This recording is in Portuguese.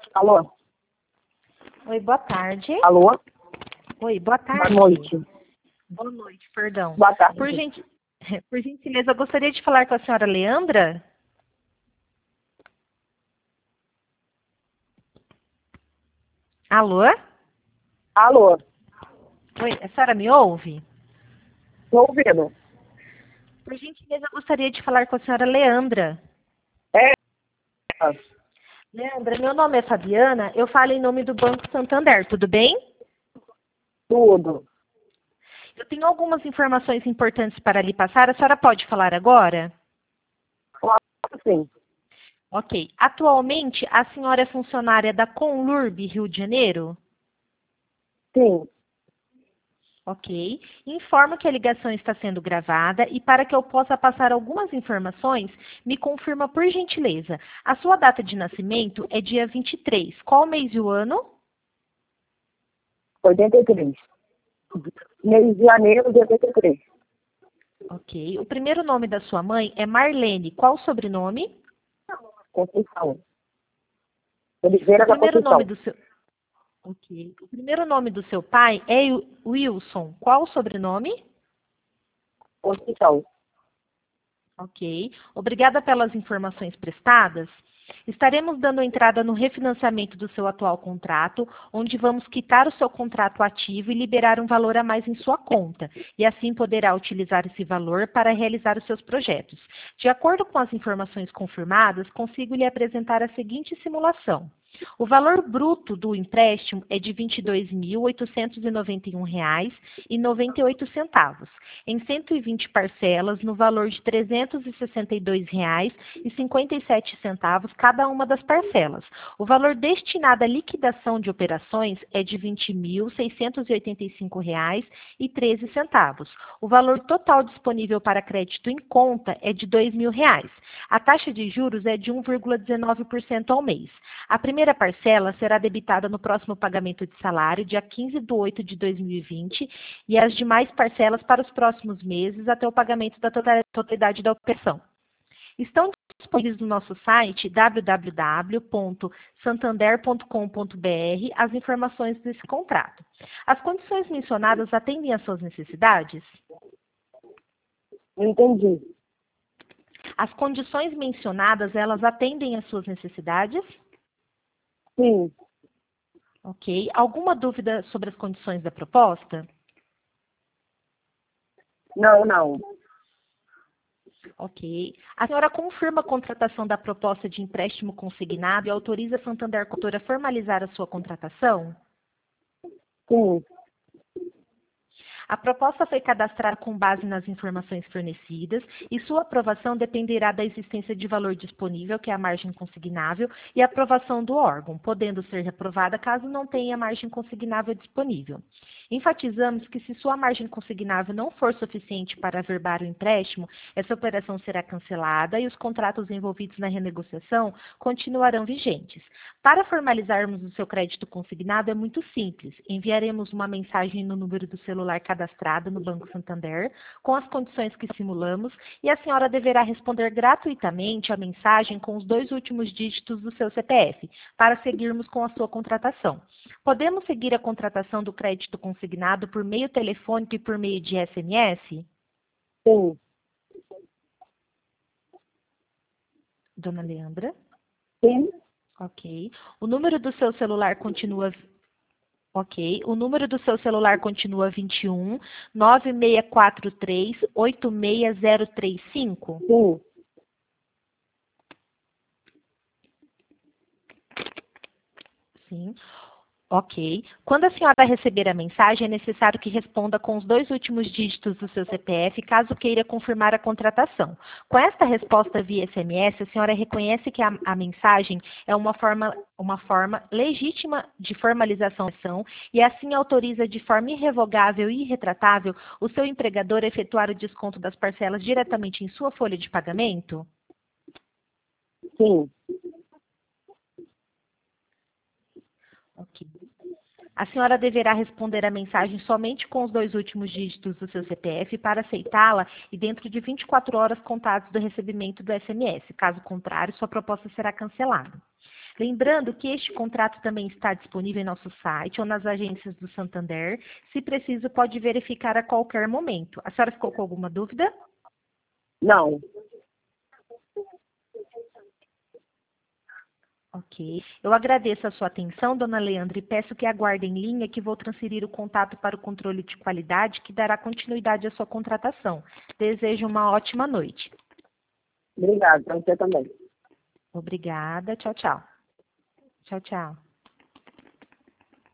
Alô? Oi, boa tarde. Alô? Oi, boa tarde. Boa noite. Boa noite, perdão. Boa tarde. Por gentileza, eu gostaria de falar com a senhora Leandra. Alô? Alô? Oi, a senhora me ouve? Tô ouvindo. Por gentileza, eu gostaria de falar com a senhora Leandra. É. Leandra, meu nome é Fabiana, eu falo em nome do Banco Santander, tudo bem? Tudo. Eu tenho algumas informações importantes para lhe passar, a senhora pode falar agora? Claro que sim. Ok. Atualmente, a senhora é funcionária da Conlurb, Rio de Janeiro? Sim. Ok. Informo que a ligação está sendo gravada e para que eu possa passar algumas informações, me confirma por gentileza. A sua data de nascimento é dia 23. Qual mês e o ano? 83. Mês de janeiro de 83. Ok. O primeiro nome da sua mãe é Marlene. Qual o sobrenome? Conceição. O Oliveira da primeiro nome Conceição. do seu... Ok. O primeiro nome do seu pai é Wilson. Qual o sobrenome? Conceição. Ok. Obrigada pelas informações prestadas. Estaremos dando entrada no refinanciamento do seu atual contrato, onde vamos quitar o seu contrato ativo e liberar um valor a mais em sua conta, e assim poderá utilizar esse valor para realizar os seus projetos. De acordo com as informações confirmadas, consigo lhe apresentar a seguinte simulação. O valor bruto do empréstimo é de R$ 22.891,98, em 120 parcelas, no valor de R$ 362,57 cada uma das parcelas. O valor destinado à liquidação de operações é de R$ 20.685,13. O valor total disponível para crédito em conta é de R$ 2.000. A taxa de juros é de 1,19% ao mês. A primeira parcela será debitada no próximo pagamento de salário, dia 15/8 de 2020, e as demais parcelas para os próximos meses até o pagamento da totalidade da operação. Estão disponíveis no nosso site www.santander.com.br as informações desse contrato. As condições mencionadas atendem às suas necessidades? Não entendi. As condições mencionadas, elas atendem às suas necessidades? Sim. Ok. Alguma dúvida sobre as condições da proposta? Não. Ok. A senhora confirma a contratação da proposta de empréstimo consignado e autoriza a Santander Corretora a formalizar a sua contratação? Sim. A proposta foi cadastrada com base nas informações fornecidas e sua aprovação dependerá da existência de valor disponível, que é a margem consignável, e aprovação do órgão, podendo ser reprovada caso não tenha margem consignável disponível. Enfatizamos que se sua margem consignável não for suficiente para averbar o empréstimo, essa operação será cancelada e os contratos envolvidos na renegociação continuarão vigentes. Para formalizarmos o seu crédito consignado é muito simples. Enviaremos uma mensagem no número do celular cadastrado no Banco Santander, com as condições que simulamos, e a senhora deverá responder gratuitamente a mensagem com os 2 últimos dígitos do seu CPF, para seguirmos com a sua contratação. Podemos seguir a contratação do crédito consignado por meio telefônico e por meio de SMS? Sim. Dona Leandra? Sim. Ok. O número do seu celular continua... Ok. O número do seu celular continua 21 9643 86035? Sim. Sim. Ok. Quando a senhora receber a mensagem, é necessário que responda com os 2 últimos dígitos do seu CPF, caso queira confirmar a contratação. Com esta resposta via SMS, a senhora reconhece que a mensagem é uma forma legítima de formalização da ação e assim autoriza de forma irrevogável e irretratável o seu empregador a efetuar o desconto das parcelas diretamente em sua folha de pagamento? Sim. Ok. A senhora deverá responder a mensagem somente com os 2 últimos dígitos do seu CPF para aceitá-la e dentro de 24 horas contadas do recebimento do SMS. Caso contrário, sua proposta será cancelada. Lembrando que este contrato também está disponível em nosso site ou nas agências do Santander. Se preciso, pode verificar a qualquer momento. A senhora ficou com alguma dúvida? Não. Ok. Eu agradeço a sua atenção, dona Leandra, e peço que aguarde em linha que vou transferir o contato para o controle de qualidade, que dará continuidade à sua contratação. Desejo uma ótima noite. Obrigada, para você também. Obrigada. Tchau, tchau. Tchau, tchau.